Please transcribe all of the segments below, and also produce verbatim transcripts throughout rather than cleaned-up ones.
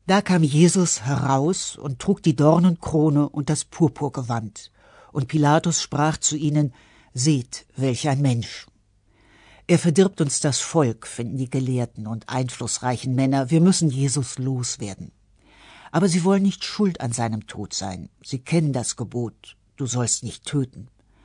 Da kam Jesus heraus und trug die Dornenkrone und das Purpurgewand. Und Pilatus sprach zu ihnen: Seht, welch ein Mensch! Er verdirbt uns das Volk, finden die Gelehrten und einflussreichen Männer. Wir müssen Jesus loswerden. Aber sie wollen nicht schuld an seinem Tod sein. Sie kennen das Gebot: Du sollst nicht töten.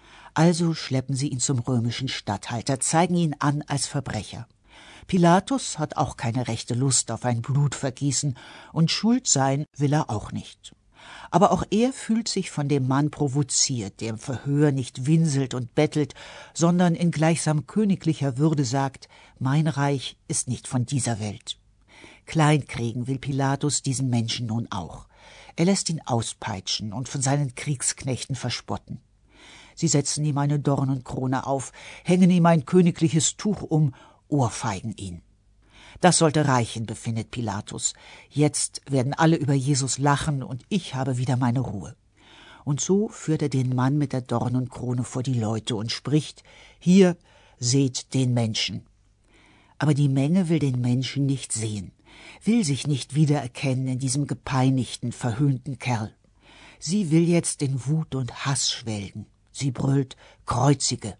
Also schleppen sie ihn zum römischen Statthalter, zeigen ihn an als Verbrecher. Pilatus hat auch keine rechte Lust auf ein Blutvergießen, und schuld sein will er auch nicht. Aber auch er fühlt sich von dem Mann provoziert, der im Verhör nicht winselt und bettelt, sondern in gleichsam königlicher Würde sagt: Mein Reich ist nicht von dieser Welt. Kleinkriegen will Pilatus diesen Menschen nun auch. Er lässt ihn auspeitschen und von seinen Kriegsknechten verspotten. Sie setzen ihm eine Dornenkrone auf, hängen ihm ein königliches Tuch um, ohrfeigen ihn. Das sollte reichen, befindet Pilatus. Jetzt werden alle über Jesus lachen und ich habe wieder meine Ruhe. Und so führt er den Mann mit der Dornenkrone vor die Leute und spricht: Hier, seht den Menschen. Aber die Menge will den Menschen nicht sehen, will sich nicht wiedererkennen in diesem gepeinigten, verhöhnten Kerl. Sie will jetzt in Wut und Hass schwelgen. Sie brüllt: Kreuzige!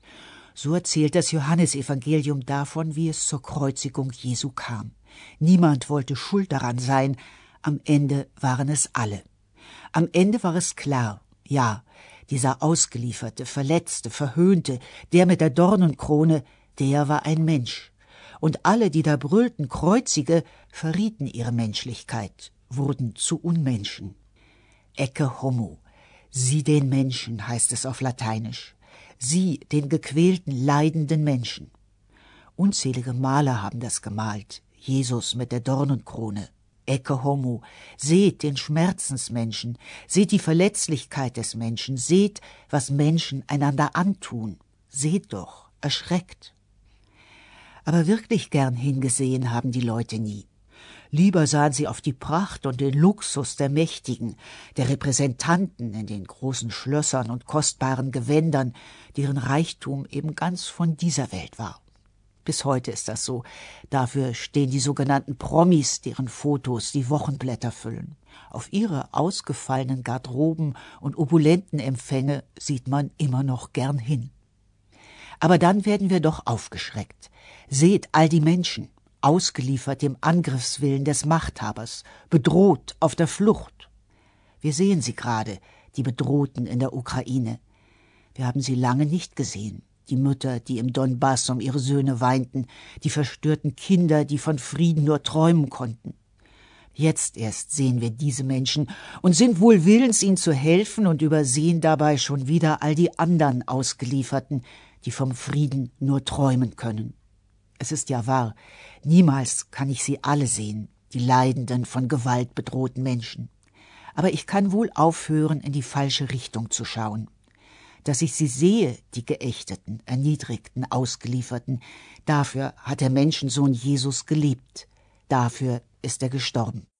So erzählt das Johannesevangelium davon, wie es zur Kreuzigung Jesu kam. Niemand wollte schuld daran sein, am Ende waren es alle. Am Ende war es klar, ja, dieser ausgelieferte, verletzte, verhöhnte, der mit der Dornenkrone, der war ein Mensch. Und alle, die da brüllten, Kreuzige, verrieten ihre Menschlichkeit, wurden zu Unmenschen. Ecce homo, sieh den Menschen, heißt es auf Lateinisch. Sie, den gequälten, leidenden Menschen. Unzählige Maler haben das gemalt. Jesus mit der Dornenkrone. Ecce homo. Seht den Schmerzensmenschen. Seht die Verletzlichkeit des Menschen. Seht, was Menschen einander antun. Seht doch, erschreckt. Aber wirklich gern hingesehen haben die Leute nie. Lieber sahen sie auf die Pracht und den Luxus der Mächtigen, der Repräsentanten in den großen Schlössern und kostbaren Gewändern, deren Reichtum eben ganz von dieser Welt war. Bis heute ist das so. Dafür stehen die sogenannten Promis, deren Fotos die Wochenblätter füllen. Auf ihre ausgefallenen Garderoben und opulenten Empfänge sieht man immer noch gern hin. Aber dann werden wir doch aufgeschreckt. Seht all die Menschen, ausgeliefert dem Angriffswillen des Machthabers, bedroht, auf der Flucht. Wir sehen sie gerade, die Bedrohten in der Ukraine. Wir haben sie lange nicht gesehen. Die Mütter, die im Donbass um ihre Söhne weinten, die verstörten Kinder, die von Frieden nur träumen konnten. Jetzt erst sehen wir diese Menschen und sind wohl willens, ihnen zu helfen, und übersehen dabei schon wieder all die anderen Ausgelieferten, die vom Frieden nur träumen können. Es ist ja wahr, niemals kann ich sie alle sehen, die leidenden, von Gewalt bedrohten Menschen. Aber ich kann wohl aufhören, in die falsche Richtung zu schauen. Dass ich sie sehe, die Geächteten, Erniedrigten, Ausgelieferten, dafür hat der Menschensohn Jesus gelebt. Dafür ist er gestorben.